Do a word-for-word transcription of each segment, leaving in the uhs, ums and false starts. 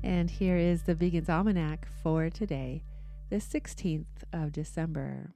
And here is the Vegan's Almanac for today, the sixteenth of December.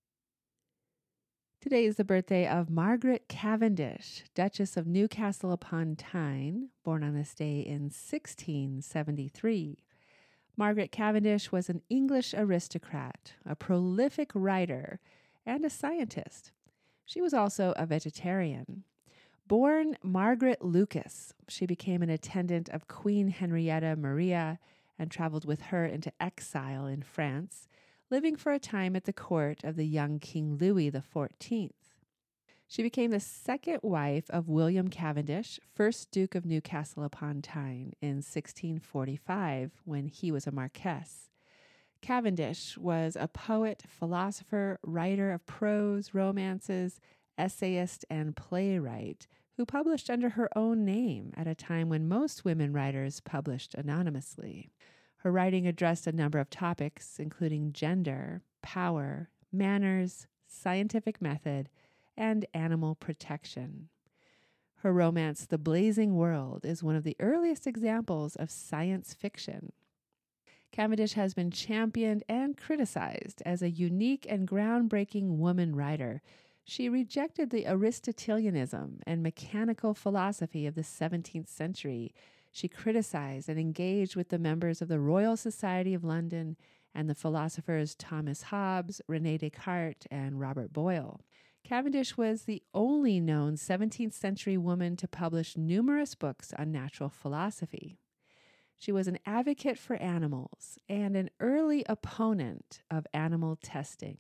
Today is the birthday of Margaret Cavendish, Duchess of Newcastle upon Tyne, born on this day in sixteen seventy-three. Margaret Cavendish was an English aristocrat, a prolific writer, and a scientist. She was also a vegetarian. Born Margaret Lucas, she became an attendant of Queen Henrietta Maria and traveled with her into exile in France, living for a time at the court of the young King Louis the fourteenth. She became the second wife of William Cavendish, first Duke of Newcastle upon Tyne, in sixteen forty-five, when he was a marquess. Cavendish was a poet, philosopher, writer of prose, romances, essayist, and playwright who published under her own name at a time when most women writers published anonymously. Her writing addressed a number of topics, including gender, power, manners, scientific method, and animal protection. Her romance, The Blazing World, is one of the earliest examples of science fiction. Cavendish has been championed and criticized as a unique and groundbreaking woman writer. She rejected the Aristotelianism and mechanical philosophy of the seventeenth century. She criticized and engaged with the members of the Royal Society of London and the philosophers Thomas Hobbes, René Descartes, and Robert Boyle. Cavendish was the only known seventeenth century woman to publish numerous books on natural philosophy. She was an advocate for animals and an early opponent of animal testing.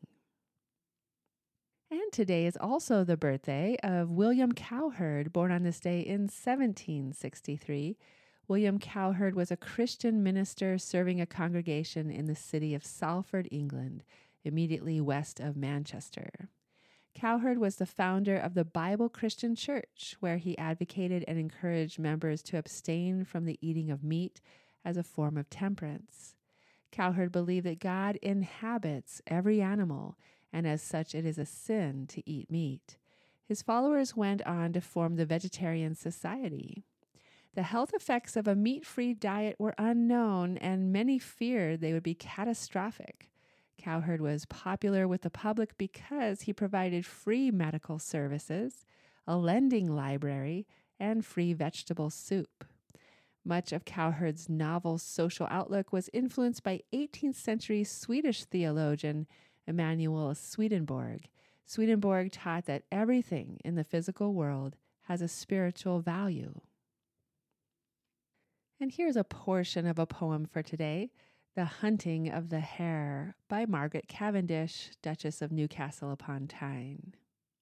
And today is also the birthday of William Cowherd, born on this day in seventeen sixty-three. William Cowherd was a Christian minister serving a congregation in the city of Salford, England, immediately west of Manchester. Cowherd was the founder of the Bible Christian Church, where he advocated and encouraged members to abstain from the eating of meat as a form of temperance. Cowherd believed that God inhabits every animal, and as such it is a sin to eat meat. His followers went on to form the Vegetarian Society. The health effects of a meat-free diet were unknown, and many feared they would be catastrophic. Cowherd was popular with the public because he provided free medical services, a lending library, and free vegetable soup. Much of Cowherd's novel social outlook was influenced by eighteenth century Swedish theologian Emanuel Swedenborg. Swedenborg taught that everything in the physical world has a spiritual value. And here's a portion of a poem for today, The Hunting of the Hare by Margaret Cavendish, Duchess of Newcastle upon Tyne.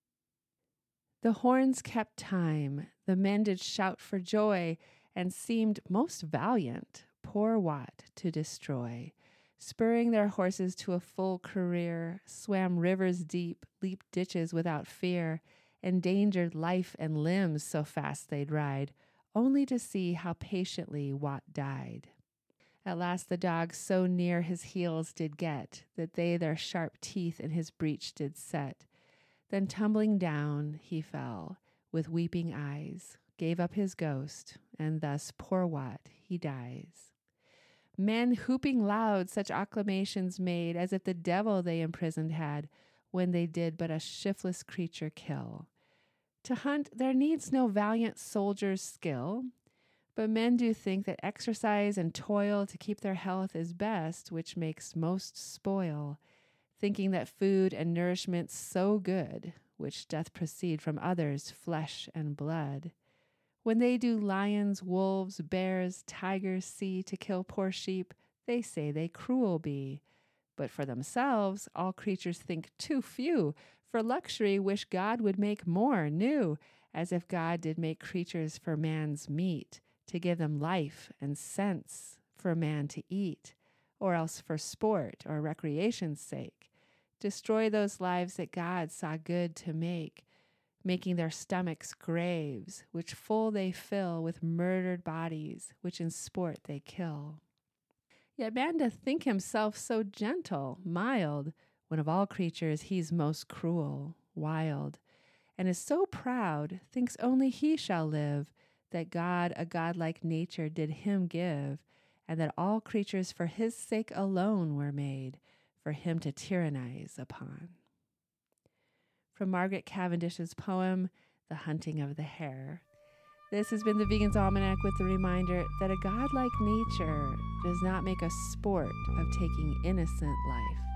The horns kept time, the men did shout for joy, and seemed most valiant, poor Wat to destroy. Spurring their horses to a full career, swam rivers deep, leaped ditches without fear, endangered life and limbs so fast they'd ride, only to see how patiently Wat died. At last the dogs so near his heels did get, that they their sharp teeth in his breech did set. Then tumbling down he fell, with weeping eyes, gave up his ghost, and thus poor Wat he dies. Men whooping loud such acclamations made, as if the devil they imprisoned had, when they did but a shiftless creature kill. To hunt there needs no valiant soldier's skill, but men do think that exercise and toil to keep their health is best, which makes most spoil, thinking that food and nourishment so good, which doth proceed from others' flesh and blood. When they do lions, wolves, bears, tigers see to kill poor sheep, they say they cruel be. But for themselves all creatures think too few, for luxury wish God would make more new, as if God did make creatures for man's meat, to give them life and sense for man to eat, or else for sport or recreation's sake. Destroy those lives that God saw good to make, making their stomachs graves, which full they fill with murdered bodies, which in sport they kill. Yet man doth think himself so gentle, mild, when of all creatures he's most cruel, wild, and is so proud, thinks only he shall live, that God a godlike nature did him give, and that all creatures for his sake alone were made, for him to tyrannize upon. From Margaret Cavendish's poem, The Hunting of the Hare. This has been the Vegan's Almanac with the reminder that a godlike nature does not make a sport of taking innocent life.